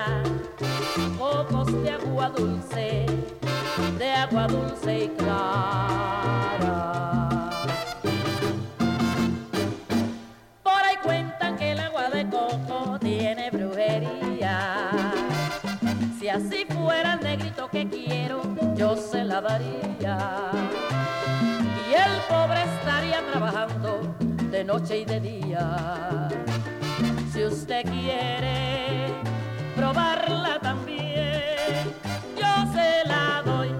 cocos de agua dulce y clara. Por ahí cuentan que el agua de coco tiene brujería. Si así fuera el negrito que quiero, yo se la daría. Y el pobre estaría trabajando de noche y de día. Si usted quiere probarla también, yo se la doy.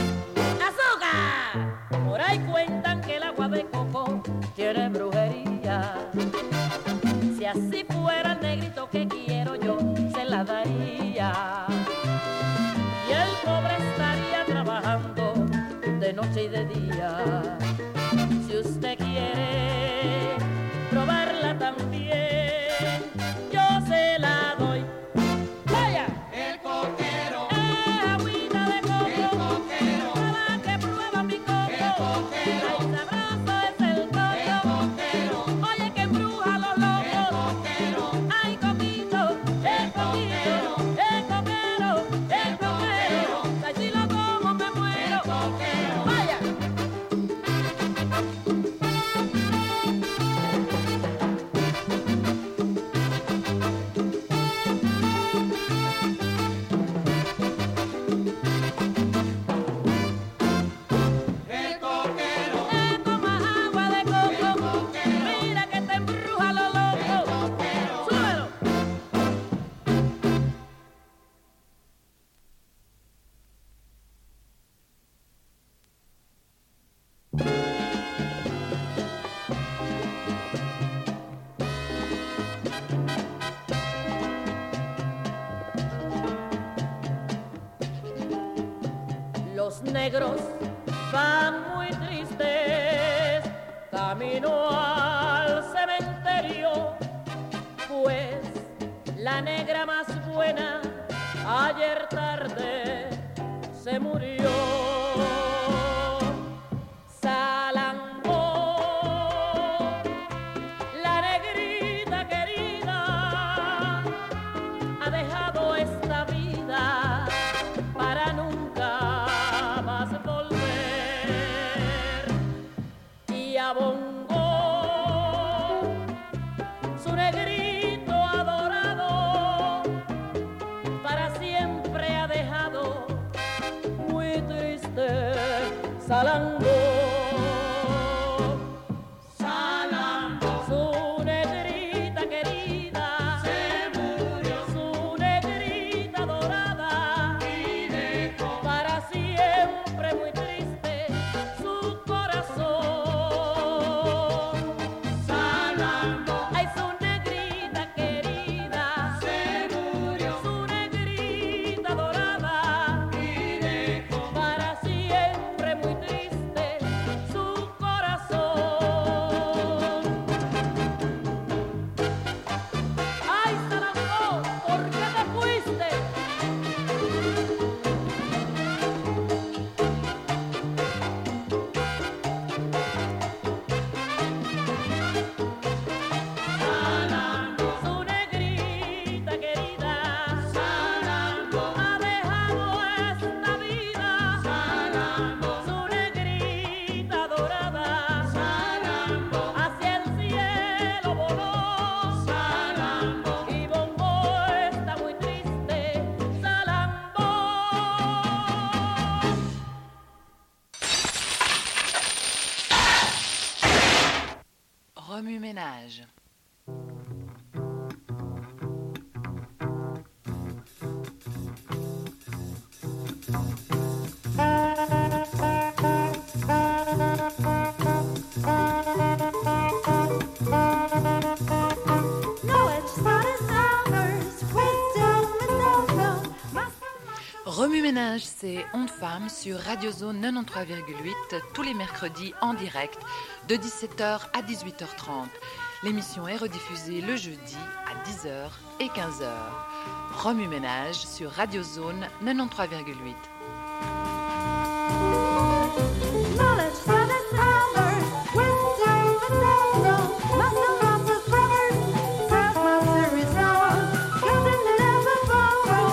¡Azúcar! Por ahí cuentan que el agua de coco tiene brujería. Si así fuera el negrito que quiero, yo se la daría. Y el pobre estaría trabajando de noche y de día. Si usted quiere probarla también, yo se la doy. ¡Vaya! El coquero, agüita de coco, el coquero, para que prueba mi coco. el coquero, Ay, sabroso es el el coco. coquero, Oye, que embruja a los el locos. coquero, Ay, coquito, el coquito, el coquero, el coquero. Ay, si lo como me muero. el coquero. Vaya. El coquero, Toma agua de coco. el coquero, Mira que te embruja los locos. coquero. Súbelo. Los negros van muy tristes camino al cementerio, pues la negra más buena ayer tarde se murió. Salambó, la negrita querida, ha dejado esta vida para nunca más volver. Y a Bongo, su negrito adorado, para siempre ha dejado muy triste Salambó. Salambó, Su negrita querida se murió su negrita dorada, y dejó para siempre muy triste su corazón. Salambó, Ay, su negrita querida, se murió su negrita dorada, y dejó para siempre muy triste su corazón. Ay, Salambó, ¿por qué te fuiste? Su negrita querida Salambó, ha dejado esta vida. Salambó, Su negrita dorada Salambó, hacia el cielo voló. Salambó. Y Bongo está muy triste. Salambó. Remue-ménage. Remue-ménage, c'est Ondes Femmes sur Radio Zone 93,8 tous les mercredis en direct de 17h à 18h30. L'émission est rediffusée le jeudi à 10h et 15h. Remue-ménage sur Radio Zone 93,8. Knowledge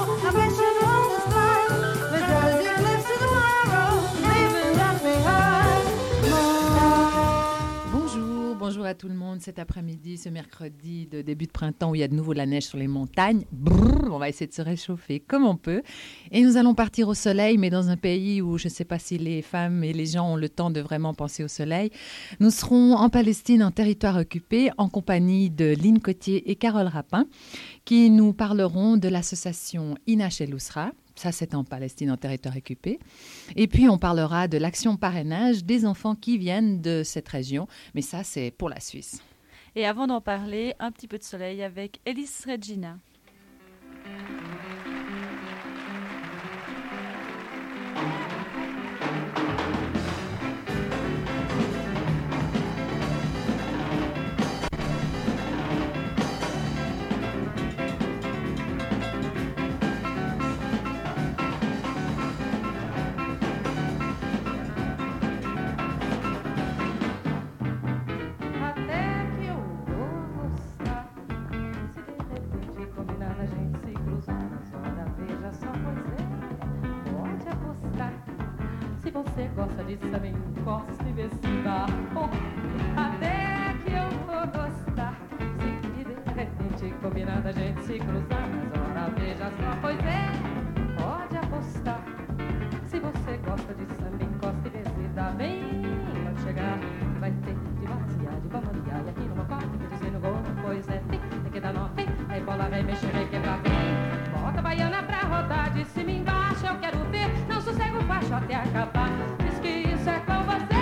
monde cet après-midi, ce mercredi de début de printemps où il y a de nouveau de la neige sur les montagnes. Brrr, on va essayer de se réchauffer comme on peut. Et nous allons partir au soleil, mais dans un pays où je ne sais pas si les femmes et les gens ont le temps de vraiment penser au soleil. Nous serons en Palestine, en territoire occupé, en compagnie de Lynn Cotier et Carole Rapin, qui nous parleront de l'association Inach El Ousra. Ça, c'est en Palestine, en territoire occupé. Et puis, on parlera de l'action parrainage des enfants qui viennent de cette région. Mais ça, c'est pour la Suisse. Et avant d'en parler, un petit peu de soleil avec Elis Regina. Você gosta de saber, encosta e vê se dá. Até que eu vou gostar. Se de repente combinando a gente se cruzar, mas ora veja só, pois é, pode apostar. Se você gosta de samba, encosta e vê se dá bem. Pode chegar, vai ter de vaciar, de bambolear. E aqui no mocó, fica dizendo gol, pois é, tem que dar nó, aí bola vai mexer, vai quebrar, vem. Bota a baiana pra rodar, de cima embaixo eu quero ver. Não sossego baixo até acabar. Diz que isso é com você.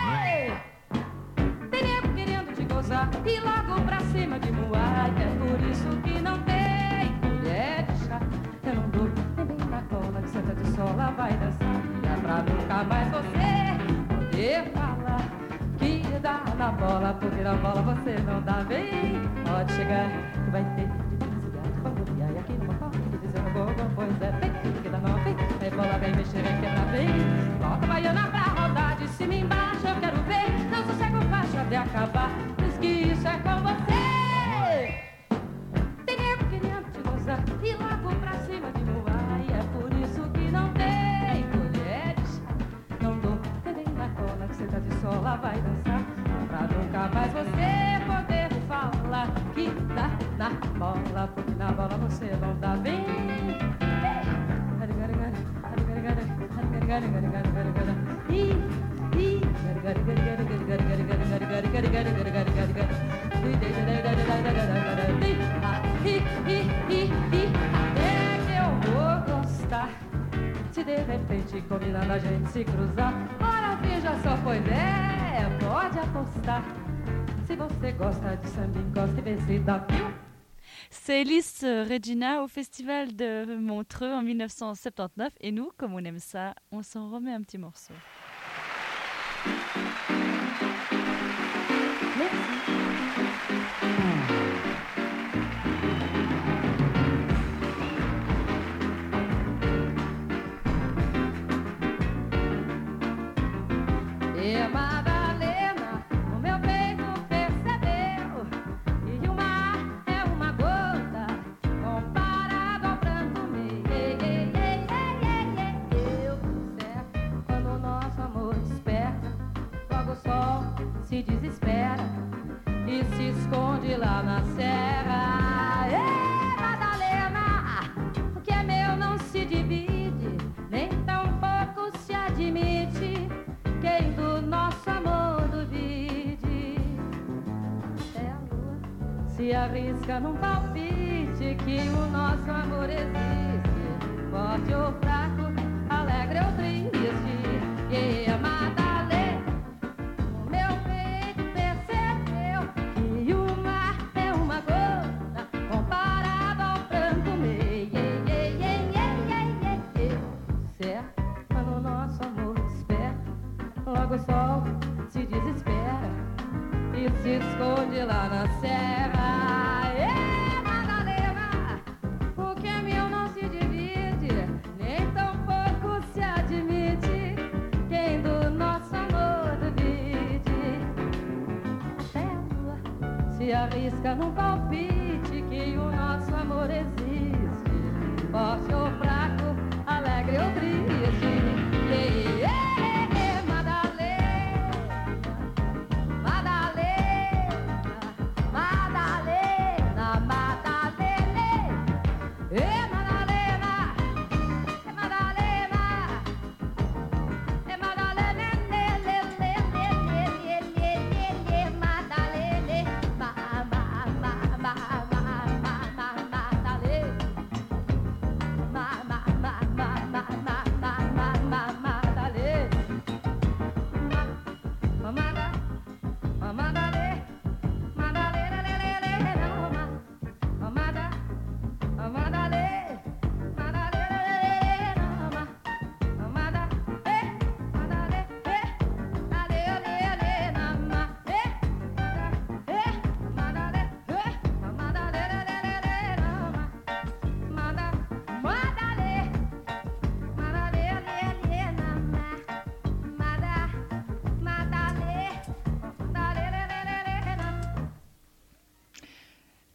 Tem nego querendo te gozar e logo pra cima de voar. É por isso que não tem mulher de chá. Eu não dou nem bem na cola, que senta de sola vai dançar. E é pra nunca mais você poder falar que dá na bola, porque na bola você não dá bem. Pode chegar que vai ter de desviar, de bambolear. E aqui numa porta que dizendo gol, pois é, tem que dar nó, vem. Aí bola vem mexer, vem quebrar, vem. Bota a baiana pra rodar, de cima embaixo eu quero ver. Não sossego baixo até acabar, diz que isso é com você. Tem nego querendo te gozar e logo pra cima de voar. E é por isso que não tem mulheres. Não dou nem na cola, que senta de sola vai dançar. Pra nunca mais você poder falar que dá na bola, porque na bola você não dá bem. Até que eu vou gostar. Se de repente combinando a gente se cruzar, ora veja só, pois é, pode apostar. Se você gosta de samba, encosta e vê se dá fio. C'est Elis Regina au Festival de Montreux en 1979. Et nous, comme on aime ça, on s'en remet un petit morceau. E Madalena, o meu peito percebeu que o mar é uma gota comparado ao pranto meu. Eu certo, quando o nosso amor desperta, logo o sol se desespera e se esconde lá na serra. E Madalena, o que é meu não se divide, nem tampouco se admite. Quem do nosso amor duvide, até a lua se arrisca num palpite que o nosso amor existe, forte ou fraco, alegre ou triste. E a Madalena, o meu peito percebeu que o mar é uma gota comparado ao pranto meu. Certo, quando o nosso amor desperta, logo o sol se desespera e se esconde lá na serra. E Madalena, o que é meu não se divide, nem tampouco se admite. Quem do nosso amor duvide, até a lua se arrisca num palpite que o nosso amor existe, forte ou fraco, alegre ou triste. Madalena,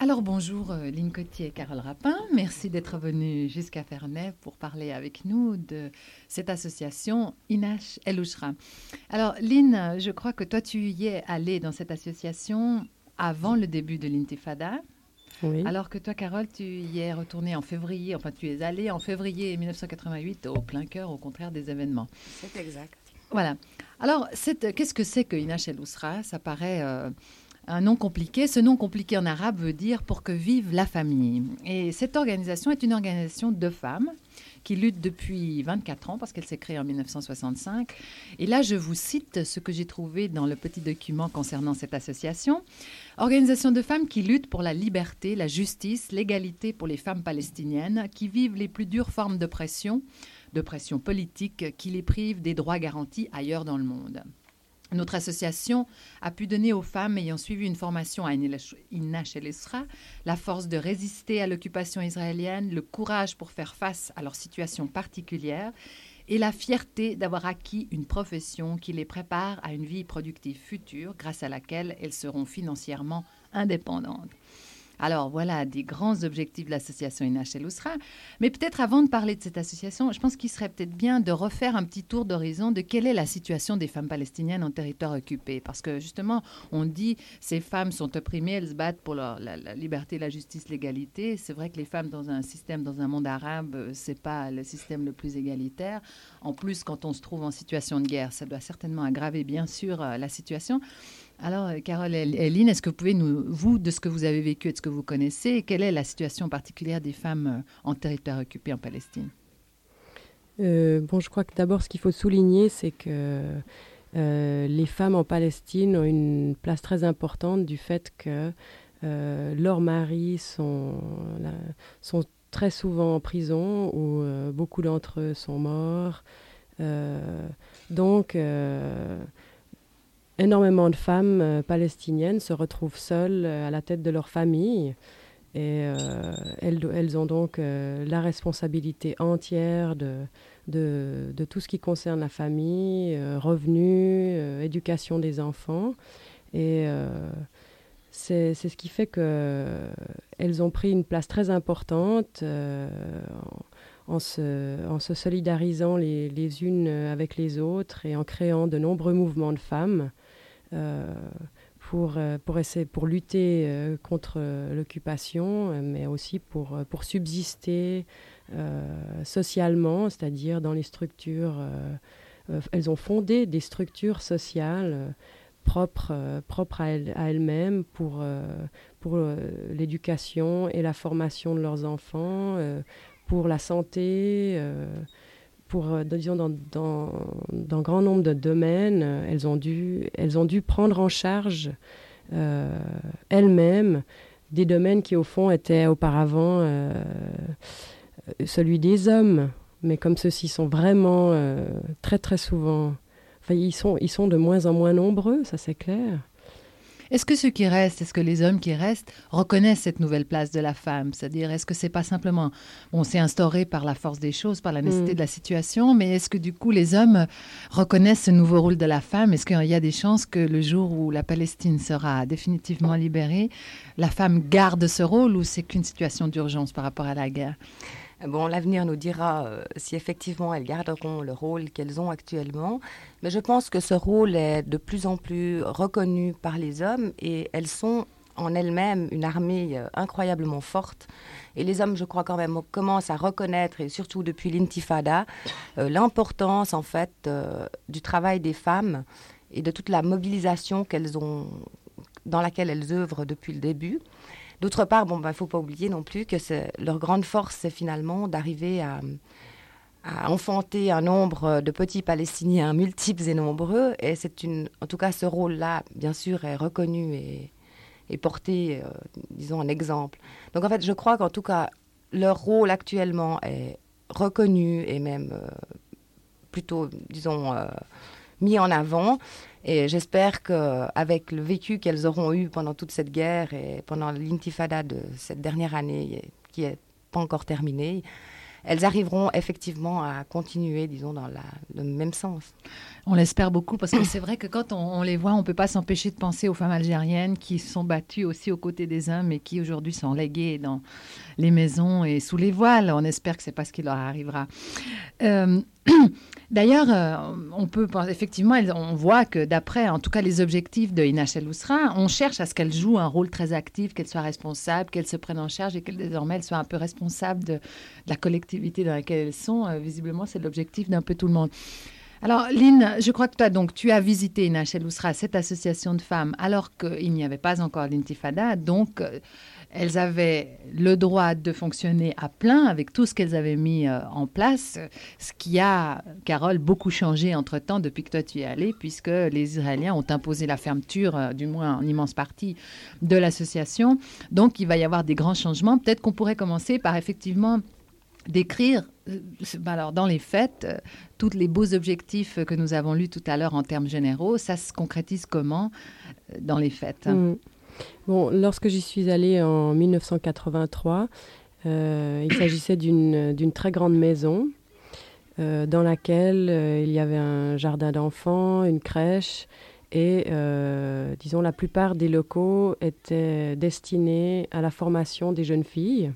Alors bonjour Lynn Cotier et Carole Rapin, merci d'être venue jusqu'à Ferney pour parler avec nous de cette association Inash El Ouchra. Alors Lynn, je crois que toi tu y es allée dans cette association avant le début de l'Intifada. Oui. Alors que toi, Carole, tu y es retournée en février, enfin tu es allée en février 1988 au plein cœur, au contraire des événements. C'est exact. Voilà. Alors, qu'est-ce que c'est que Inash El Ouchra ? Ça paraît un nom compliqué. Ce nom compliqué en arabe veut dire « pour que vive la famille ». Et cette organisation est une organisation de femmes qui lutte depuis 24 ans parce qu'elle s'est créée en 1965. Et là, je vous cite ce que j'ai trouvé dans le petit document concernant cette association. Organisation de femmes qui luttent pour la liberté, la justice, l'égalité pour les femmes palestiniennes qui vivent les plus dures formes de pression politique qui les privent des droits garantis ailleurs dans le monde. Notre association a pu donner aux femmes ayant suivi une formation à Inash El Ouchra la force de résister à l'occupation israélienne, le courage pour faire face à leur situation particulière et la fierté d'avoir acquis une profession qui les prépare à une vie productive future grâce à laquelle elles seront financièrement indépendantes. Alors voilà des grands objectifs de l'association Inash El Ouchra. Mais peut-être avant de parler de cette association, je pense qu'il serait peut-être bien de refaire un petit tour d'horizon de quelle est la situation des femmes palestiniennes en territoire occupé. Parce que justement, on dit ces femmes sont opprimées, elles se battent pour la liberté, la justice, l'égalité. C'est vrai que les femmes dans un monde arabe, c'est pas le système le plus égalitaire. En plus, quand on se trouve en situation de guerre, ça doit certainement aggraver bien sûr la situation. Alors, Carole et Lynn, est-ce que vous pouvez vous, de ce que vous avez vécu et de ce que vous connaissez, quelle est la situation particulière des femmes en territoire occupé en Palestine ? Je crois que d'abord, ce qu'il faut souligner, c'est que les femmes en Palestine ont une place très importante du fait que leurs maris sont très souvent en prison ou beaucoup d'entre eux sont morts. Donc, énormément de femmes palestiniennes se retrouvent seules à la tête de leur famille et elles ont donc la responsabilité entière de tout ce qui concerne la famille, revenus, éducation des enfants. Et c'est ce qui fait qu'elles ont pris une place très importante en se solidarisant les unes avec les autres et en créant de nombreux mouvements de femmes pour lutter contre l'occupation, mais aussi pour subsister socialement, c'est-à-dire dans les structures. Elles ont fondé des structures sociales propres à elles-mêmes pour l'éducation et la formation de leurs enfants, pour la santé, disons dans grand nombre de domaines, elles ont dû prendre en charge elles-mêmes des domaines qui au fond étaient auparavant celui des hommes, mais comme ceux-ci sont vraiment très très souvent, enfin ils sont de moins en moins nombreux, ça c'est clair. Est-ce que les hommes qui restent reconnaissent cette nouvelle place de la femme ? C'est-à-dire, est-ce que c'est pas simplement, c'est instauré par la force des choses, par la nécessité de la situation, mais est-ce que du coup les hommes reconnaissent ce nouveau rôle de la femme ? Est-ce qu'il y a des chances que le jour où la Palestine sera définitivement libérée, la femme garde ce rôle ou c'est qu'une situation d'urgence par rapport à la guerre ? Bon, l'avenir nous dira si effectivement elles garderont le rôle qu'elles ont actuellement. Mais je pense que ce rôle est de plus en plus reconnu par les hommes et elles sont en elles-mêmes une armée incroyablement forte. Et les hommes, je crois quand même, commencent à reconnaître, et surtout depuis l'Intifada, l'importance en fait du travail des femmes et de toute la mobilisation dans laquelle elles œuvrent depuis le début. D'autre part, il ne faut pas oublier non plus que leur grande force, c'est finalement d'arriver à enfanter un nombre de petits Palestiniens multiples et nombreux. Et en tout cas, ce rôle-là, bien sûr, est reconnu et porté, disons, en exemple. Donc, en fait, je crois qu'en tout cas, leur rôle actuellement est reconnu et même plutôt, disons, mis en avant. Et j'espère qu'avec le vécu qu'elles auront eu pendant toute cette guerre et pendant l'intifada de cette dernière année qui n'est pas encore terminée, elles arriveront effectivement à continuer, disons, dans le même sens. On l'espère beaucoup parce que c'est vrai que quand on les voit, on ne peut pas s'empêcher de penser aux femmes algériennes qui se sont battues aussi aux côtés des hommes et qui aujourd'hui sont léguées dans les maisons et sous les voiles. On espère que ce n'est pas ce qui leur arrivera. D'ailleurs, on peut effectivement, on voit que d'après, en tout cas, les objectifs de Inach El Ousra, on cherche à ce qu'elle joue un rôle très actif, qu'elle soit responsable, qu'elle se prenne en charge et qu'elle désormais elle soit un peu responsable de la collectivité dans laquelle elles sont. Visiblement, c'est l'objectif d'un peu tout le monde. Alors, Lynn, je crois que toi, donc, tu as visité Inach El Ousra, cette association de femmes, alors qu'il n'y avait pas encore l'intifada. Donc, elles avaient le droit de fonctionner à plein avec tout ce qu'elles avaient mis en place, ce qui a, Carole, beaucoup changé entre-temps depuis que toi tu y es allée, puisque les Israéliens ont imposé la fermeture, du moins en immense partie, de l'association. Donc, il va y avoir des grands changements. Peut-être qu'on pourrait commencer par effectivement décrire, alors dans les faits, tous les beaux objectifs que nous avons lus tout à l'heure en termes généraux. Ça se concrétise comment dans les faits? Bon, lorsque j'y suis allée en 1983, il s'agissait d'une très grande maison dans laquelle il y avait un jardin d'enfants, une crèche et, disons, la plupart des locaux étaient destinés à la formation des jeunes filles.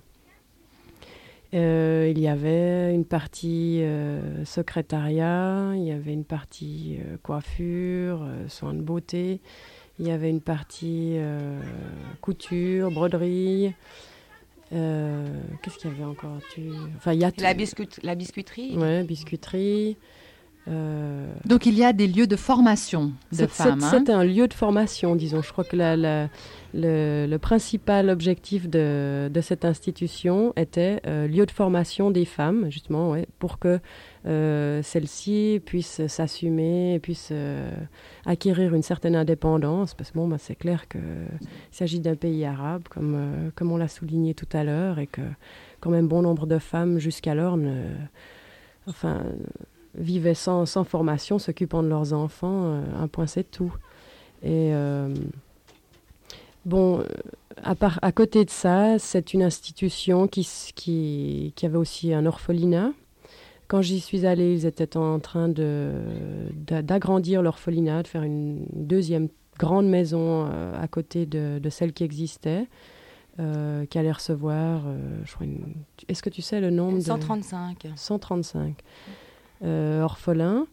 Il y avait une partie secrétariat, il y avait une partie coiffure, soins de beauté. Il y avait une partie couture, broderie. Qu'est-ce qu'il y avait encore il y a La biscuiterie. Oui, biscuiterie. Donc, il y a des lieux de formation de femmes. C'est un lieu de formation, disons. Je crois que le principal objectif de cette institution était lieu de formation des femmes, justement, ouais, pour que celles-ci puissent s'assumer, puissent acquérir une certaine indépendance. Parce que c'est clair qu'il s'agit d'un pays arabe, comme on l'a souligné tout à l'heure, et que quand même bon nombre de femmes jusqu'alors vivaient sans formation, s'occupant de leurs enfants, un point c'est tout. Et à côté de ça, c'est une institution qui avait aussi un orphelinat. Quand j'y suis allée, ils étaient en train d'agrandir l'orphelinat, de faire une deuxième grande maison à côté de celle qui existait, qui allait recevoir, je crois, est-ce que tu sais le nombre 135. 135 orphelins.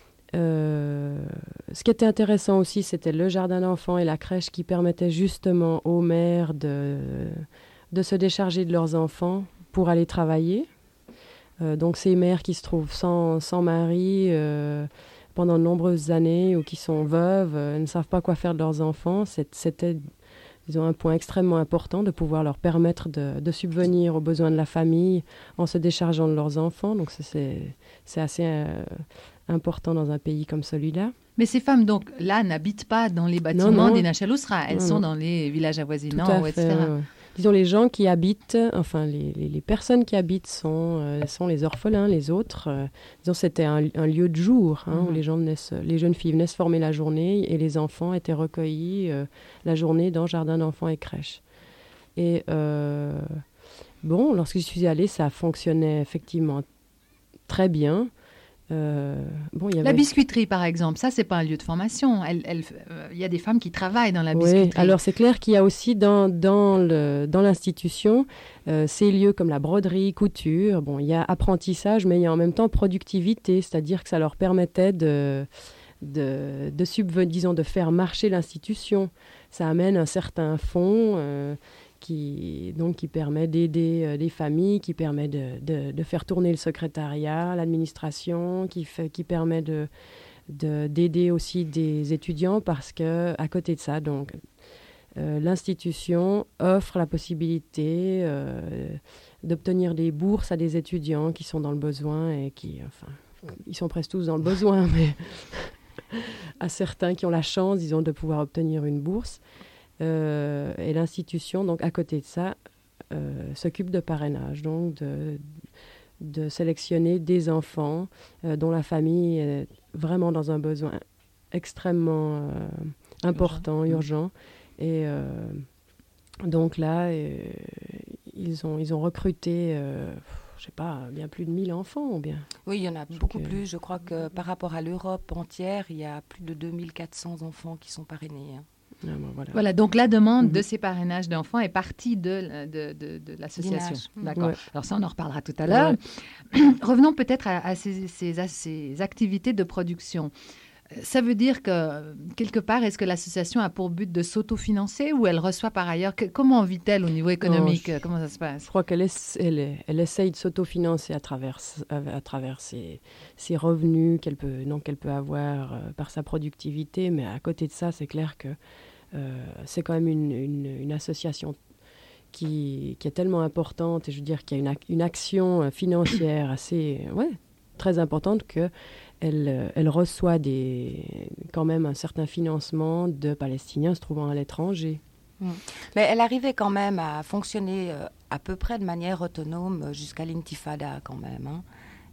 Ce qui était intéressant aussi, c'était le jardin d'enfants et la crèche qui permettaient justement aux mères de se décharger de leurs enfants pour aller travailler. Donc ces mères qui se trouvent sans mari pendant de nombreuses années ou qui sont veuves, ne savent pas quoi faire de leurs enfants, c'était disons, un point extrêmement important de pouvoir leur permettre de subvenir aux besoins de la famille en se déchargeant de leurs enfants. Donc c'est assez important dans un pays comme celui-là. Mais ces femmes, donc, là, n'habitent pas dans les bâtiments d'Inach El Ousra. Elles sont dans les villages avoisinants, etc. Disons, les gens qui habitent, enfin, les personnes qui habitent sont les orphelins, les autres. Disons, c'était un lieu de jour, où les jeunes filles venaient se former la journée et les enfants étaient recueillis la journée dans jardin d'enfants et crèche. Et lorsque je suis allée, ça fonctionnait effectivement très bien. La biscuiterie, par exemple, ça, c'est pas un lieu de formation. Il y a des femmes qui travaillent dans la biscuiterie. Oui, alors c'est clair qu'il y a aussi dans l'institution ces lieux comme la broderie, couture. Bon, il y a apprentissage, mais il y a en même temps productivité, c'est-à-dire que ça leur permettait de faire marcher l'institution. Ça amène un certain fonds qui permet d'aider les familles, qui permet de faire tourner le secrétariat, l'administration, qui permet d'aider aussi des étudiants parce que à côté de ça, donc l'institution offre la possibilité d'obtenir des bourses à des étudiants qui sont dans le besoin et ils sont presque tous dans le besoin, mais à certains qui ont la chance, disons, de pouvoir obtenir une bourse. Et l'institution, donc à côté de ça, s'occupe de parrainage, donc de sélectionner des enfants dont la famille est vraiment dans un besoin extrêmement important, urgent. Et donc là, ils ont recruté, je sais pas, bien plus de 1000 enfants ou bien. Oui, il y en a beaucoup plus. Je crois que par rapport à l'Europe entière, il y a plus de 2400 enfants qui sont parrainés. Voilà, donc la demande de ces parrainages d'enfants est partie de l'association. D'accord. Ouais. Alors ça, on en reparlera tout à l'heure. Ouais. Revenons peut-être à ces activités de production. Ça veut dire que, quelque part, est-ce que l'association a pour but de s'autofinancer ou elle reçoit par ailleurs... Comment vit-elle au niveau économique? Comment ça se passe? Je crois qu'elle essaye de s'autofinancer à travers ses revenus qu'elle peut avoir par sa productivité. Mais à côté de ça, c'est clair que c'est quand même une association qui est tellement importante. Et je veux dire qu'il y a une action financière assez... très importante qu'elle reçoit quand même un certain financement de Palestiniens se trouvant à l'étranger. Mais elle arrivait quand même à fonctionner à peu près de manière autonome jusqu'à l'intifada quand même. Hein.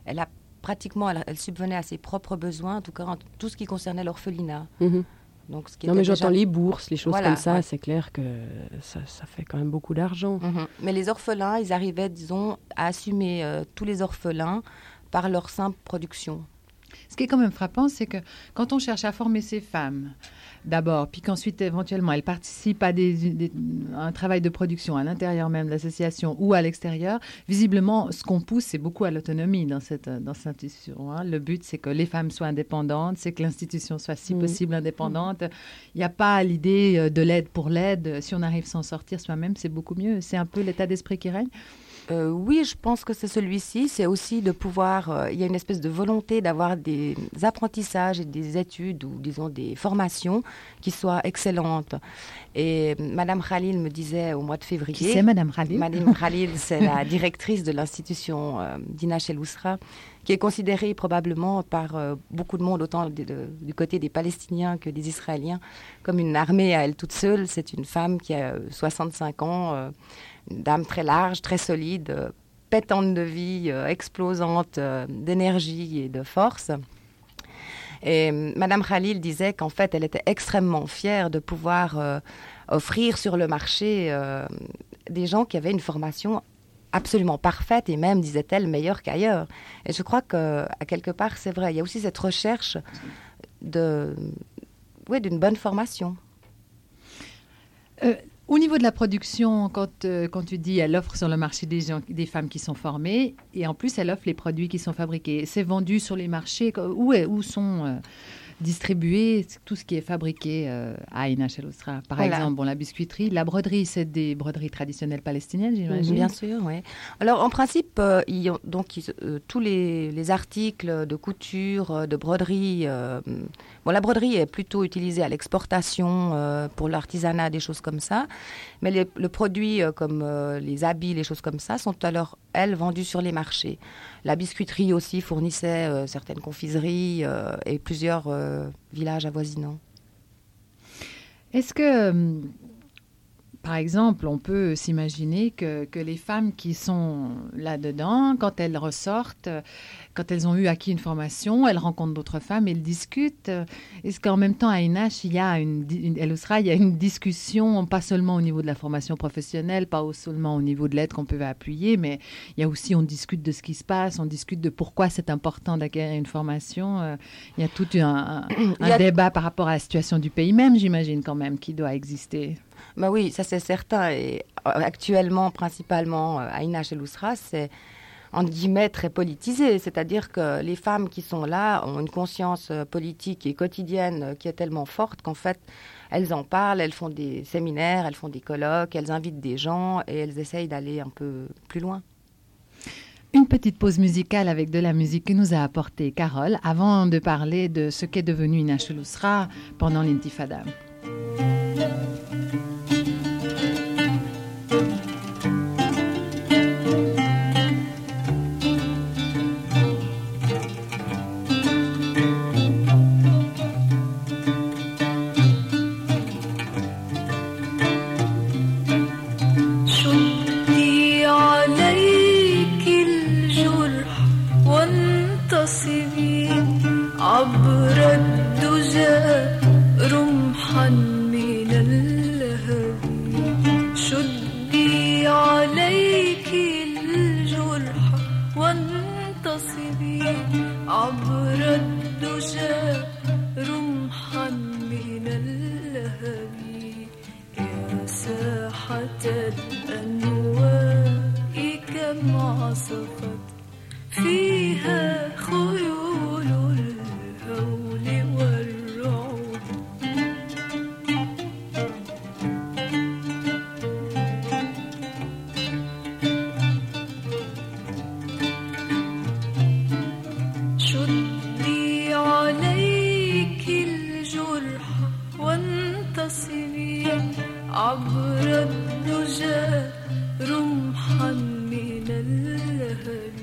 Elle subvenait à ses propres besoins, en tout cas en tout ce qui concernait l'orphelinat. Mm-hmm. Donc, mais j'entends les bourses, les choses comme ça, c'est clair que ça fait quand même beaucoup d'argent. Mm-hmm. Mais les orphelins, ils arrivaient, disons, à assumer tous les orphelins par leur simple production. Ce qui est quand même frappant, c'est que quand on cherche à former ces femmes, d'abord, puis qu'ensuite, éventuellement, elles participent à un travail de production à l'intérieur même de l'association ou à l'extérieur, visiblement, ce qu'on pousse, c'est beaucoup à l'autonomie dans cette institution. Hein. Le but, c'est que les femmes soient indépendantes, c'est que l'institution soit, si possible, indépendante. Il n'y a pas l'idée de l'aide pour l'aide. Si on arrive à s'en sortir soi-même, c'est beaucoup mieux. C'est un peu l'état d'esprit qui règne. Oui, je pense que c'est celui-ci. C'est aussi de pouvoir... il y a une espèce de volonté d'avoir des apprentissages et des études ou, disons, des formations qui soient excellentes. Et Madame Khalil me disait au mois de février... Qui c'est Madame Khalil? Madame Khalil, c'est la directrice de l'institution d'Inach El-Ousra, qui est considérée probablement par beaucoup de monde, autant du côté des Palestiniens que des Israéliens, comme une armée à elle toute seule. C'est une femme qui a 65 ans... une dame très large, très solide, pétante de vie, explosante d'énergie et de force. Et Madame Khalil disait qu'en fait, elle était extrêmement fière de pouvoir offrir sur le marché des gens qui avaient une formation absolument parfaite et même, disait-elle, meilleure qu'ailleurs. Et je crois qu'à quelque part, c'est vrai. Il y a aussi cette recherche d'une bonne formation. Au niveau de la production, quand tu dis elle offre sur le marché des femmes qui sont formées, et en plus elle offre les produits qui sont fabriqués. C'est vendu sur les marchés, où sont distribués tout ce qui est fabriqué à Inach El-Ousra. Par exemple, la biscuiterie, la broderie, c'est des broderies traditionnelles palestiniennes, j'imagine. Bien sûr, oui. Alors en principe, tous les articles de couture, de broderie, la broderie est plutôt utilisée à l'exportation pour l'artisanat, des choses comme ça. Mais le produit comme les habits, les choses comme ça, sont alors, elles, vendues sur les marchés. La biscuiterie aussi fournissait certaines confiseries et plusieurs villages avoisinants. Est-ce que, par exemple, on peut s'imaginer que les femmes qui sont là-dedans, quand elles ressortent, quand elles ont acquis une formation, elles rencontrent d'autres femmes, elles discutent. Est-ce qu'en même temps, à Inach, il y a une discussion, pas seulement au niveau de la formation professionnelle, pas seulement au niveau de l'aide qu'on peut appuyer, mais il y a aussi, on discute de ce qui se passe, on discute de pourquoi c'est important d'acquérir une formation. Il y a tout un débat par rapport à la situation du pays même, j'imagine quand même, qui doit exister. Bah oui, ça c'est certain. Et actuellement, principalement, à Inach El-Ousra, c'est entre guillemets très politisé. C'est-à-dire que les femmes qui sont là ont une conscience politique et quotidienne qui est tellement forte qu'en fait, elles en parlent, elles font des séminaires, elles font des colloques, elles invitent des gens et elles essayent d'aller un peu plus loin. Une petite pause musicale avec de la musique que nous a apportée Carole avant de parler de ce qu'est devenu Inach El-Ousra pendant l'intifada. عبر الدجى رمحا من وانتصبي عبر الدجى رمحا من اللهب يا ساحة الأنواء كم عصفت فيها خيول الهول والرعب شدي عليك الجرح وانتصبي عبر الدجى رمحا من اللهب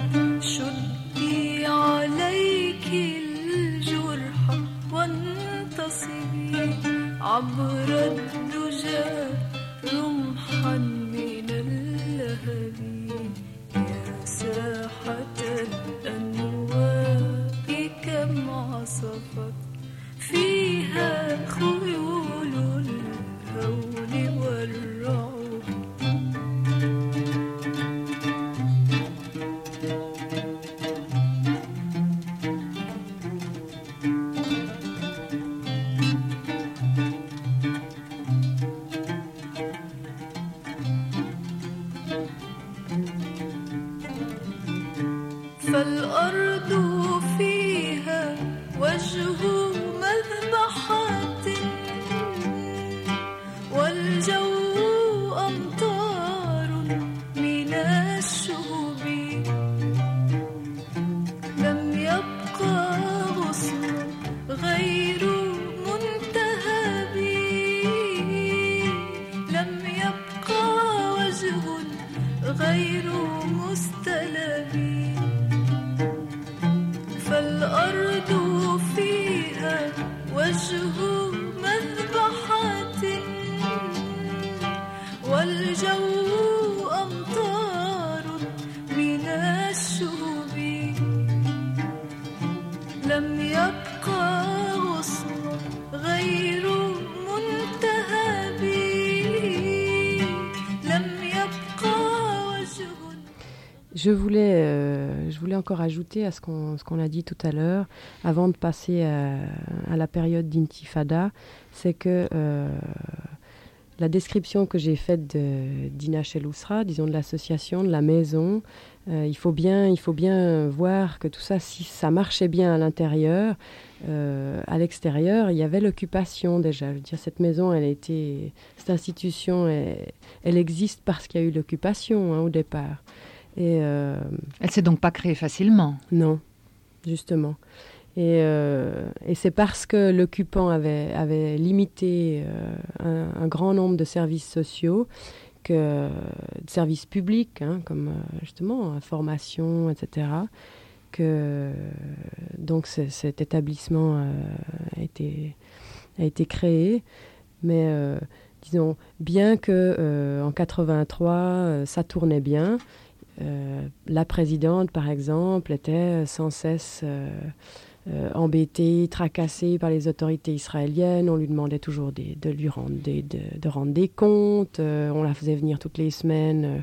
شدي عليك الجرح وانتصبي عبر الدجى رمحا من اللهب يا ساحة الأنواء كم عصفت فيها خيول الهول والرعب فالأرض فيها وجه مذبحات والجو أمطار من الشهب لم يبقى غصن غير منتهب لم يبقى وجه غير مستلب فالأرض فيها وجه مذبحات والجو أمطار من الشهب لم يبقى غصن غير منتهب لم يبقى وجه. Je voulais encore ajouter à ce qu'on a dit tout à l'heure, avant de passer à la période d'intifada, c'est que la description que j'ai faite d'Inach El-Ousra, disons de l'association, de la maison, il faut bien voir que tout ça, si ça marchait bien à l'intérieur, à l'extérieur, il y avait l'occupation déjà. Je veux dire, cette maison, cette institution, elle existe parce qu'il y a eu l'occupation au départ. Et elle s'est donc pas créée facilement. Non, justement. Et c'est parce que l'occupant avait limité un grand nombre de services sociaux, de services publics, comme justement information, etc., que donc cet établissement a été créé. Mais disons, bien que en 83, ça tournait bien, la présidente, par exemple, était sans cesse embêtée, tracassée par les autorités israéliennes. On lui demandait toujours de rendre des comptes. On la faisait venir toutes les semaines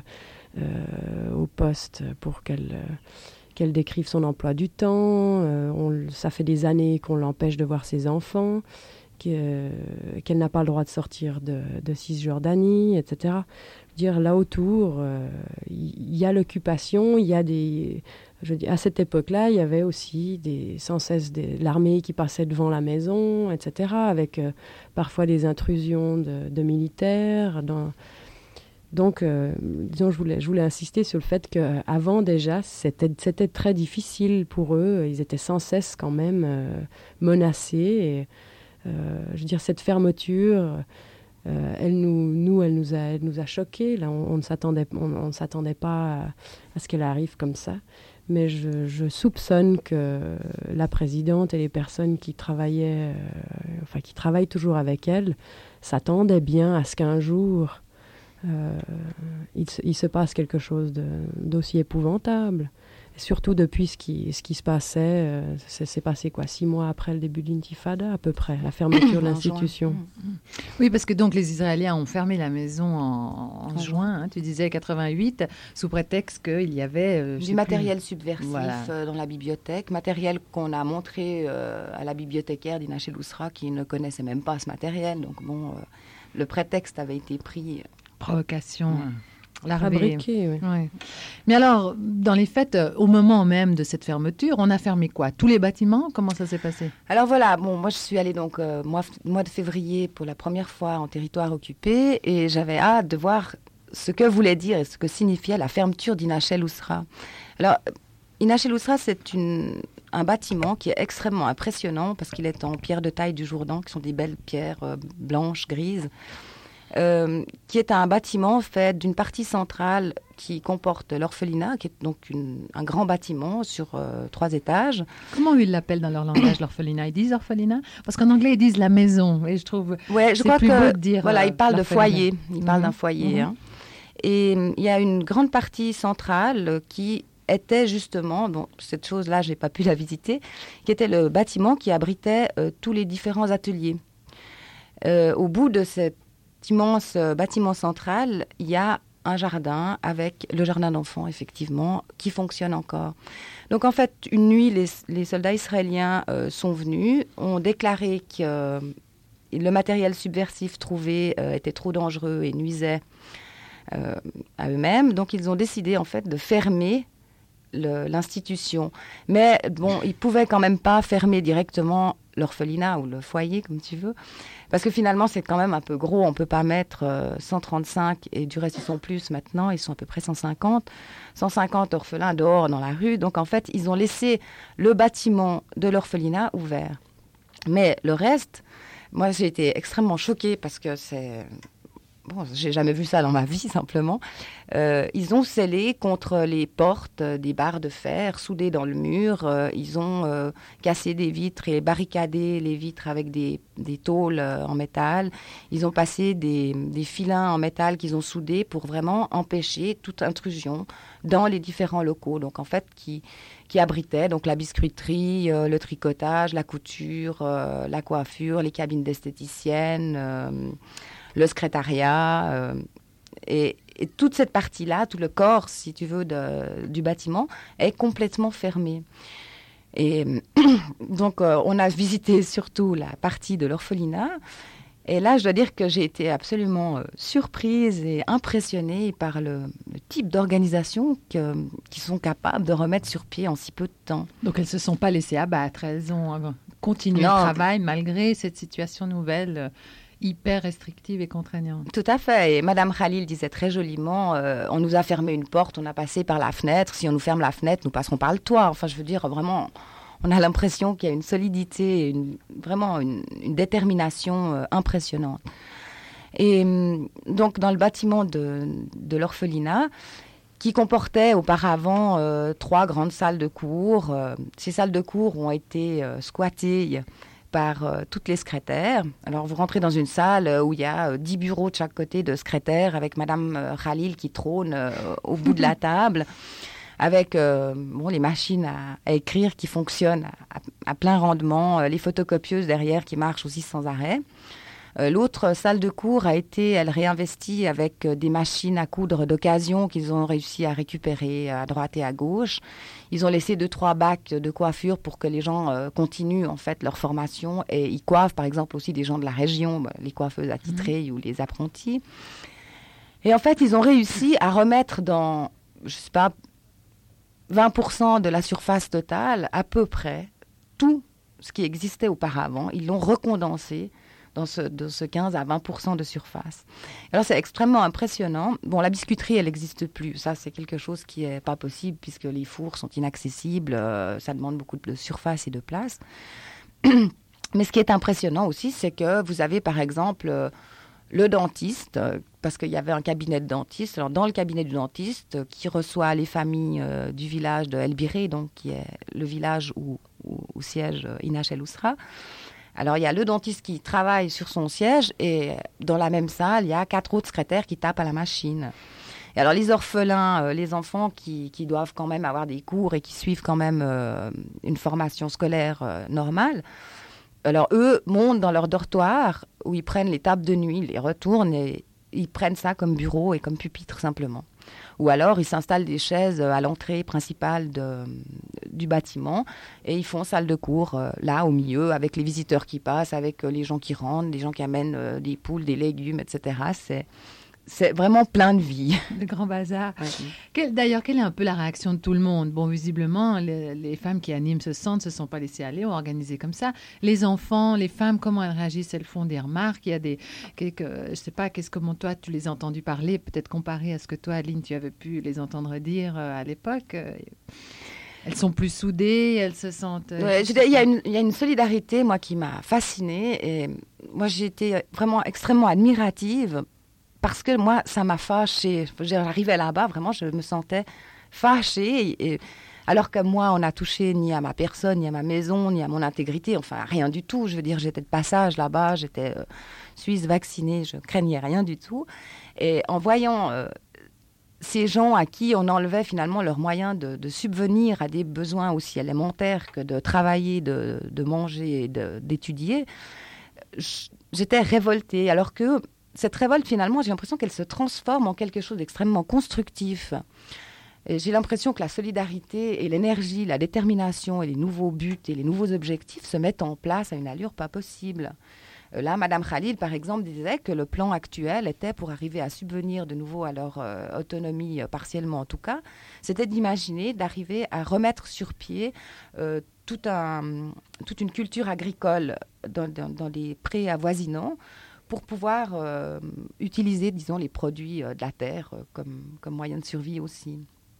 au poste pour qu'elle décrive son emploi du temps. Ça fait des années qu'on l'empêche de voir ses enfants, qu'elle n'a pas le droit de sortir de Cisjordanie, etc. Dire là autour, il y a l'occupation, il y a à cette époque-là, il y avait aussi sans cesse l'armée qui passait devant la maison, etc., avec parfois des intrusions de militaires. Donc, disons, je voulais insister sur le fait qu'avant déjà, c'était très difficile pour eux. Ils étaient sans cesse quand même menacés. Et, je veux dire, cette fermeture... elle nous a choqués. Là, on ne s'attendait pas à ce qu'elle arrive comme ça. Mais je soupçonne que la présidente et les personnes qui travaillent toujours avec elle, s'attendaient bien à ce qu'un jour, il se passe quelque chose d'aussi épouvantable. Surtout depuis ce qui se passait, c'est passé 6 mois après le début de l'intifada à peu près, la fermeture de l'institution. Oui, parce que donc les Israéliens ont fermé la maison en juin, hein, tu disais 88, sous prétexte qu'il y avait... du matériel subversif Voilà. dans la bibliothèque, matériel qu'on a montré à la bibliothécaire d'Inaché Lousra qui ne connaissait même pas ce matériel. Donc le prétexte avait été pris. Provocation. Fabriqué, oui. Ouais. Mais alors, dans les faits, au moment même de cette fermeture, on a fermé quoi? Tous les bâtiments? Comment ça s'est passé? Alors voilà, moi je suis allée donc mois de février pour la première fois en territoire occupé et j'avais hâte de voir ce que voulait dire et ce que signifiait la fermeture d'Inaché Lousra. Alors, Inaché Lousra, c'est un bâtiment qui est extrêmement impressionnant parce qu'il est en pierre de taille du Jourdain, qui sont des belles pierres blanches, grises. Qui est un bâtiment fait d'une partie centrale qui comporte l'orphelinat, qui est donc un grand bâtiment sur 3 étages. Comment ils l'appellent dans leur langage, l'orphelinat? Ils disent orphelinat? Parce qu'en anglais, ils disent la maison. Et je trouve je crois plus que beau de dire voilà, ils parlent de foyer. Ils parlent d'un foyer. Mhm. Hein. Et il y a une grande partie centrale qui était justement, cette chose-là, je n'ai pas pu la visiter, qui était le bâtiment qui abritait tous les différents ateliers. Au bout de cet immense bâtiment central, il y a un jardin avec le jardin d'enfants, effectivement, qui fonctionne encore. Donc, en fait, une nuit, les soldats israéliens sont venus, ont déclaré que le matériel subversif trouvé était trop dangereux et nuisait à eux-mêmes. Donc, ils ont décidé, en fait, de fermer l'institution. Mais, ils ne pouvaient quand même pas fermer directement l'orphelinat ou le foyer, comme tu veux. Parce que finalement, c'est quand même un peu gros. On ne peut pas mettre 135, et du reste, ils sont plus maintenant. Ils sont à peu près 150 orphelins dehors dans la rue. Donc, en fait, ils ont laissé le bâtiment de l'orphelinat ouvert. Mais le reste, moi, j'ai été extrêmement choquée parce que c'est... j'ai jamais vu ça dans ma vie, simplement. Ils ont scellé contre les portes des barres de fer soudées dans le mur. Ils ont cassé des vitres et barricadé les vitres avec des tôles en métal. Ils ont passé des filins en métal qu'ils ont soudés pour vraiment empêcher toute intrusion dans les différents locaux. Donc, en fait, qui abritaient donc la biscuiterie, le tricotage, la couture, la coiffure, les cabines d'esthéticiennes... le secrétariat, et toute cette partie-là, tout le corps, si tu veux, du bâtiment, est complètement fermé. Et donc, on a visité surtout la partie de l'orphelinat. Et là, je dois dire que j'ai été absolument surprise et impressionnée par le type d'organisation qu'ils sont capables de remettre sur pied en si peu de temps. Donc, elles ne se sont pas laissées abattre. Elles ont continué le travail malgré cette situation nouvelle hyper restrictive et contraignante. Tout à fait. Et Madame Khalil disait très joliment, on nous a fermé une porte, on a passé par la fenêtre. Si on nous ferme la fenêtre, nous passerons par le toit. Enfin, je veux dire, vraiment, on a l'impression qu'il y a une solidité, vraiment une détermination impressionnante. Et donc, dans le bâtiment de l'orphelinat, qui comportait auparavant 3 grandes salles de cours, ces salles de cours ont été squattées par toutes les secrétaires. Alors, vous rentrez dans une salle où il y a 10 bureaux de chaque côté de secrétaires avec Madame Khalil qui trône au bout de la table, avec les machines à écrire qui fonctionnent à plein rendement, les photocopieuses derrière qui marchent aussi sans arrêt. L'autre salle de cours a été, elle réinvestie avec des machines à coudre d'occasion qu'ils ont réussi à récupérer à droite et à gauche. Ils ont laissé 2-3 bacs de coiffure pour que les gens continuent en fait leur formation et ils coiffent par exemple aussi des gens de la région, les coiffeuses attitrées ou les apprentis. Et en fait, ils ont réussi à remettre dans, je sais pas, 20% de la surface totale, à peu près, tout ce qui existait auparavant. Ils l'ont recondensé dans ce 15 à 20% de surface. Alors, c'est extrêmement impressionnant. Bon, la biscuiterie, elle n'existe plus. Ça, c'est quelque chose qui n'est pas possible puisque les fours sont inaccessibles. Ça demande beaucoup de surface et de place. Mais ce qui est impressionnant aussi, c'est que vous avez, par exemple, le dentiste, parce qu'il y avait un cabinet de dentiste. Alors, dans le cabinet du dentiste, qui reçoit les familles du village de El Biré, donc qui est le village où siège Inaché Lousra. Alors, il y a le dentiste qui travaille sur son siège et dans la même salle, il y a 4 autres secrétaires qui tapent à la machine. Et alors les orphelins, les enfants qui doivent quand même avoir des cours et qui suivent quand même une formation scolaire normale, alors eux montent dans leur dortoir où ils prennent les tables de nuit, ils les retournent et ils prennent ça comme bureau et comme pupitre simplement. Ou alors, ils s'installent des chaises à l'entrée principale du bâtiment et ils font salle de cours là, au milieu, avec les visiteurs qui passent, avec les gens qui rentrent, les gens qui amènent des poules, des légumes, etc. C'est vraiment plein de vie. Le grand bazar. Ouais. D'ailleurs, quelle est un peu la réaction de tout le monde? Bon, visiblement, les femmes qui animent ce centre ne se sont pas laissées aller, ont organisé comme ça. Les enfants, les femmes, comment elles réagissent? Elles font des remarques. Il y a je ne sais pas, comment toi, tu les as entendues parler, peut-être comparé à ce que toi, Aline, tu avais pu les entendre dire à l'époque. Elles sont plus soudées, elles se sentent... Ouais, il y a une solidarité, moi, qui m'a fascinée. Et moi, j'ai été vraiment extrêmement admirative parce que moi, ça m'a fâchée. J'arrivais là-bas, vraiment, je me sentais fâchée. Alors que moi, on n'a touché ni à ma personne, ni à ma maison, ni à mon intégrité. Enfin, rien du tout. Je veux dire, j'étais de passage là-bas, j'étais suisse vaccinée, je craignais rien du tout. Et en voyant ces gens à qui on enlevait finalement leurs moyens de subvenir à des besoins aussi élémentaires que de travailler, de manger et d'étudier, j'étais révoltée. Alors que cette révolte, finalement, j'ai l'impression qu'elle se transforme en quelque chose d'extrêmement constructif. Et j'ai l'impression que la solidarité et l'énergie, la détermination et les nouveaux buts et les nouveaux objectifs se mettent en place à une allure pas possible. Là, Madame Khalil, par exemple, disait que le plan actuel était, pour arriver à subvenir de nouveau à leur autonomie, partiellement en tout cas, c'était d'imaginer, d'arriver à remettre sur pied toute une culture agricole dans les prés avoisinants, pour pouvoir utiliser, disons, les produits de la terre comme moyen de survie aussi.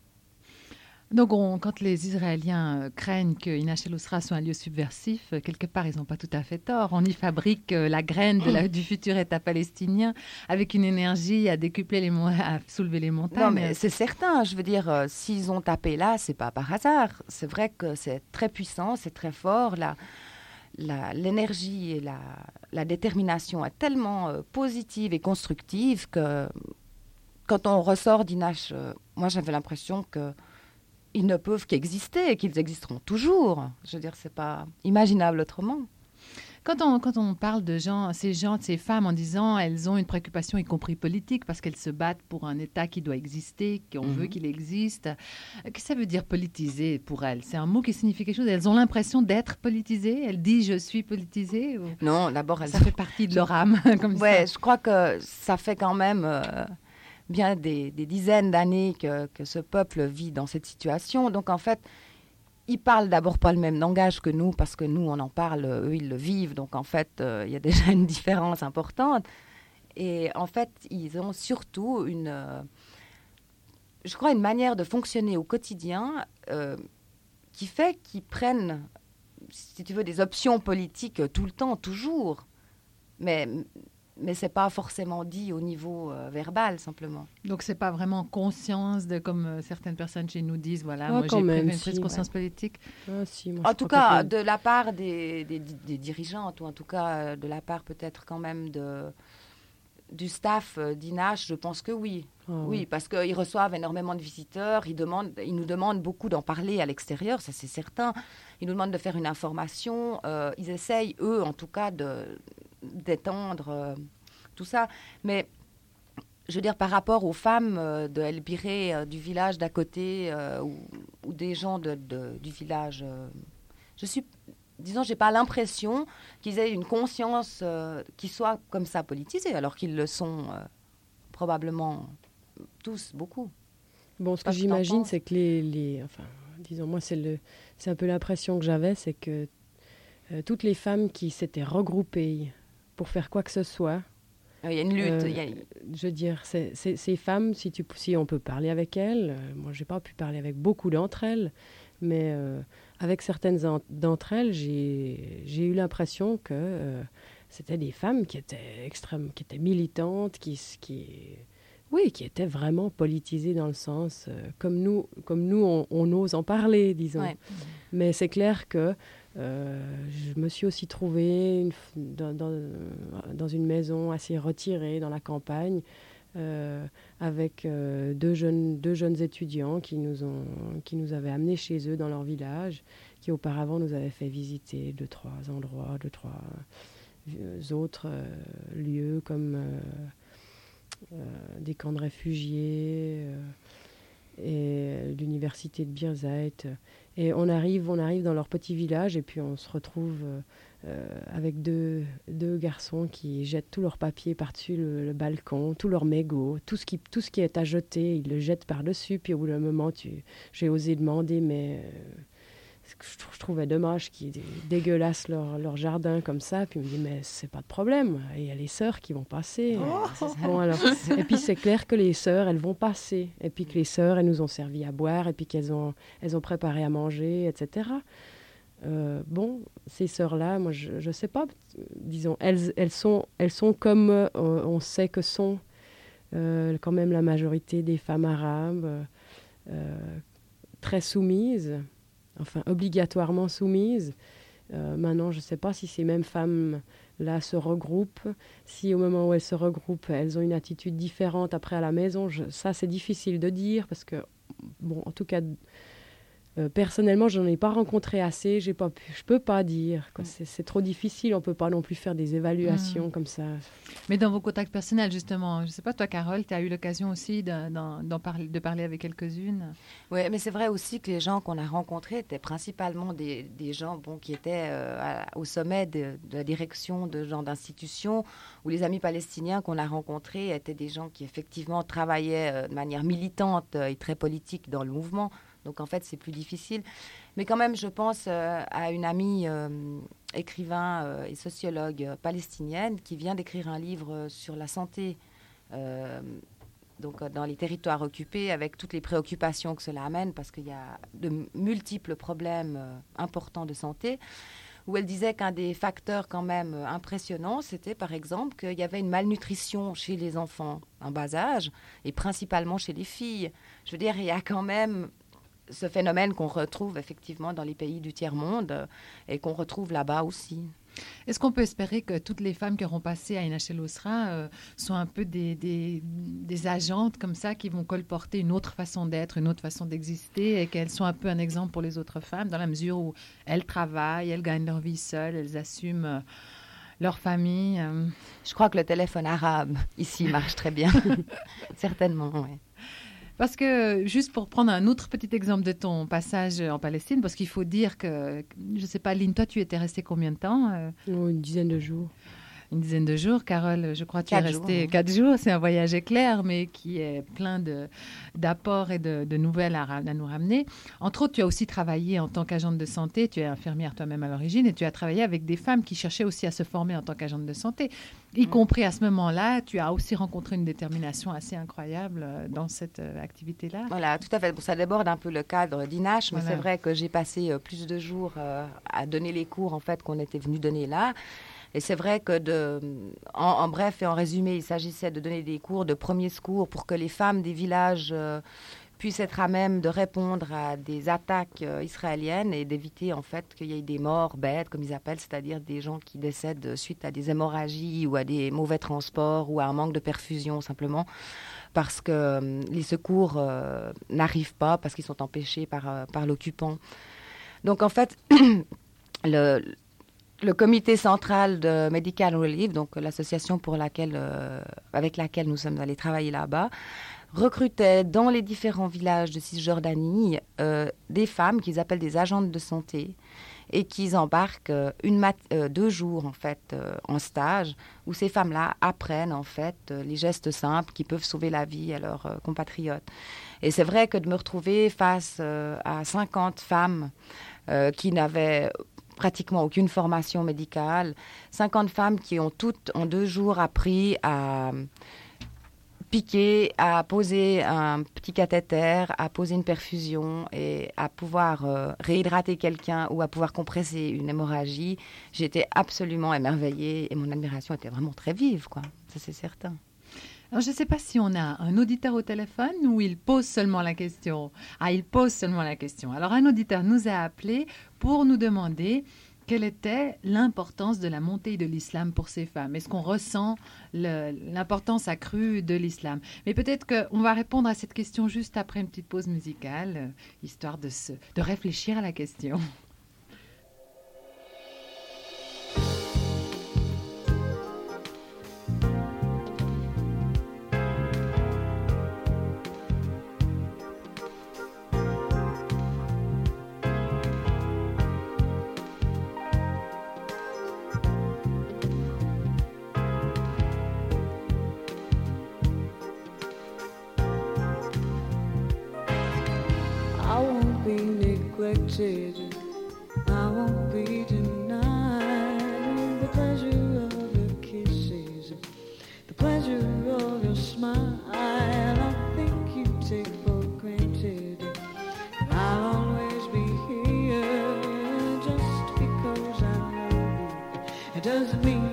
Donc, quand les Israéliens craignent que Inach el-Ousra soit un lieu subversif, quelque part, ils n'ont pas tout à fait tort. On y fabrique la graine du futur État palestinien avec une énergie à décupler à soulever les montagnes. Non, mais c'est certain. Je veux dire, s'ils ont tapé là, c'est pas par hasard. C'est vrai que c'est très puissant, c'est très fort. L'énergie et la détermination est tellement positive et constructive que quand on ressort d'Inach, moi j'avais l'impression qu'ils ne peuvent qu'exister et qu'ils existeront toujours. Je veux dire, c'est pas imaginable autrement. Quand on parle de ces femmes en disant elles ont une préoccupation, y compris politique, parce qu'elles se battent pour un État qui doit exister, qu'on veut qu'il existe, qu'est-ce que ça veut dire politiser pour elles? C'est un mot qui signifie quelque chose. Elles ont l'impression d'être politisées? Elles disent je suis politisée? Non, d'abord ça fait partie de leur âme. Comme ouais, ça. Je crois que ça fait quand même bien des dizaines d'années que ce peuple vit dans cette situation. Donc en fait, ils parlent d'abord pas le même langage que nous, parce que nous, on en parle, eux, ils le vivent. Donc, en fait, il y a déjà une différence importante. Et en fait, ils ont surtout je crois, une manière de fonctionner au quotidien qui fait qu'ils prennent, si tu veux, des options politiques tout le temps, toujours. Mais ce n'est pas forcément dit au niveau verbal, simplement. Donc, ce n'est pas vraiment conscience comme certaines personnes chez nous disent, voilà, moi quand j'ai même, une prise de conscience politique. Si, moi, en tout cas, de la part des dirigeantes, ou en tout cas de la part peut-être quand même du staff d'Inach, je pense que oui. Oui, parce qu'ils reçoivent énormément de visiteurs, ils nous demandent beaucoup d'en parler à l'extérieur, ça c'est certain. Ils nous demandent de faire une information, ils essayent, eux, en tout cas, d'étendre tout ça. Mais, je veux dire, par rapport aux femmes de El Biré, du village d'à côté, ou des gens du village, j'ai pas l'impression qu'ils aient une conscience qui soit comme ça politisée, alors qu'ils le sont probablement tous, beaucoup. Bon, ce que j'imagine, c'est que enfin, disons, moi, c'est un peu l'impression que j'avais, c'est que toutes les femmes qui s'étaient regroupées pour faire quoi que ce soit. Il y a une lutte. Je veux dire, ces femmes, si on peut parler avec elles, moi, j'ai pas pu parler avec beaucoup d'entre elles, mais avec certaines d'entre elles, j'ai eu l'impression que c'était des femmes qui étaient qui étaient militantes, qui étaient vraiment politisées dans le sens comme nous on ose en parler, disons. Ouais. Mais c'est clair que je me suis aussi trouvée dans une maison assez retirée dans la campagne, avec deux jeunes étudiants qui nous avaient amenés chez eux dans leur village, qui auparavant nous avaient fait visiter 2-3 endroits, 2-3 autres lieux comme des camps de réfugiés et l'université de Birzeit. Et on arrive dans leur petit village et puis on se retrouve avec deux garçons qui jettent tous leurs papiers par-dessus le balcon, tous leurs mégots, tout ce qui est à jeter, ils le jettent par-dessus. Puis au bout d'un moment, j'ai osé demander, mais je trouvais dommage qu'ils dégueulassent leur jardin comme ça. Puis il me dit, mais c'est pas de problème, il y a les sœurs qui vont passer. Bon, alors, et puis c'est clair que les sœurs, elles vont passer. Et puis que les sœurs, elles nous ont servi à boire, et puis qu'elles ont préparé à manger, etc. Bon, ces sœurs-là, moi, je sais pas, disons, elles sont comme on sait que sont quand même la majorité des femmes arabes, très soumises, enfin obligatoirement soumises. Maintenant, je ne sais pas si ces mêmes femmes-là se regroupent, si au moment où elles se regroupent, elles ont une attitude différente après à la maison. Ça, c'est difficile de dire parce que, bon, en tout cas, personnellement, je n'en ai pas rencontré assez. Je peux pas dire. C'est trop difficile. On peut pas non plus faire des évaluations comme ça. Mais dans vos contacts personnels, justement, je ne sais pas, toi, Carole, tu as eu l'occasion aussi de parler avec quelques-unes. Oui, mais c'est vrai aussi que les gens qu'on a rencontrés étaient principalement des gens qui étaient au sommet de la direction de genre d'institutions, où les amis palestiniens qu'on a rencontrés étaient des gens qui effectivement travaillaient de manière militante et très politique dans le mouvement. Donc, en fait, c'est plus difficile. Mais quand même, je pense à une amie écrivain et sociologue palestinienne qui vient d'écrire un livre sur la santé donc, dans les territoires occupés, avec toutes les préoccupations que cela amène, parce qu'il y a de multiples problèmes importants de santé, où elle disait qu'un des facteurs quand même impressionnants, c'était par exemple qu'il y avait une malnutrition chez les enfants en bas âge, et principalement chez les filles. Je veux dire, il y a quand même ce phénomène qu'on retrouve effectivement dans les pays du tiers-monde et qu'on retrouve là-bas aussi. Est-ce qu'on peut espérer que toutes les femmes qui auront passé à INHL Ousra sont un peu des agentes comme ça qui vont colporter une autre façon d'être, une autre façon d'exister et qu'elles sont un peu un exemple pour les autres femmes dans la mesure où elles travaillent, elles gagnent leur vie seules, elles assument leur famille. Je crois que le téléphone arabe ici marche très bien. Certainement, oui. Parce que, juste pour prendre un autre petit exemple de ton passage en Palestine, parce qu'il faut dire que, je ne sais pas, Lynn, toi, tu étais restée combien de temps Une dizaine de jours. Une dizaine de jours. Carole, je crois que tu es restée 4 jours. C'est un voyage éclair, mais qui est plein d'apports et de nouvelles à nous ramener. Entre autres, tu as aussi travaillé en tant qu'agente de santé. Tu es infirmière toi-même à l'origine et tu as travaillé avec des femmes qui cherchaient aussi à se former en tant qu'agente de santé. Y compris à ce moment-là, tu as aussi rencontré une détermination assez incroyable dans cette activité-là. Voilà, tout à fait. Bon, ça déborde un peu le cadre d'INACH, mais c'est vrai que j'ai passé plus de jours à donner les cours en fait, qu'on était venu donner là. Et c'est vrai que, en bref et en résumé, il s'agissait de donner des cours de premiers secours pour que les femmes des villages puissent être à même de répondre à des attaques israéliennes et d'éviter en fait qu'il y ait des morts bêtes, comme ils appellent, c'est-à-dire des gens qui décèdent suite à des hémorragies ou à des mauvais transports ou à un manque de perfusion simplement, parce que les secours n'arrivent pas, parce qu'ils sont empêchés par l'occupant. Donc en fait, le comité central de Medical Relief, donc l'association avec laquelle nous sommes allés travailler là-bas, recrutait dans les différents villages de Cisjordanie des femmes qu'ils appellent des agentes de santé et qu'ils embarquent 2 jours en fait en stage où ces femmes-là apprennent en fait les gestes simples qui peuvent sauver la vie à leurs compatriotes. Et c'est vrai que de me retrouver face à 50 femmes qui n'avaient pratiquement aucune formation médicale, 50 femmes qui ont toutes en 2 jours appris à piquer, à poser un petit cathéter, à poser une perfusion et à pouvoir réhydrater quelqu'un ou à pouvoir compresser une hémorragie. J'étais absolument émerveillée et mon admiration était vraiment très vive, quoi. Ça, c'est certain. Alors, je ne sais pas si on a un auditeur au téléphone ou il pose seulement la question. Ah, il pose seulement la question. Alors, un auditeur nous a appelé pour nous demander quelle était l'importance de la montée de l'islam pour ces femmes? Est-ce qu'on ressent l'importance accrue de l'islam? Mais peut-être qu'on va répondre à cette question juste après une petite pause musicale, histoire de réfléchir à la question. I won't be neglected, I won't be denied the pleasure of your kisses, the pleasure of your smile. I think you take for granted I'll always be here just because I love you. It doesn't mean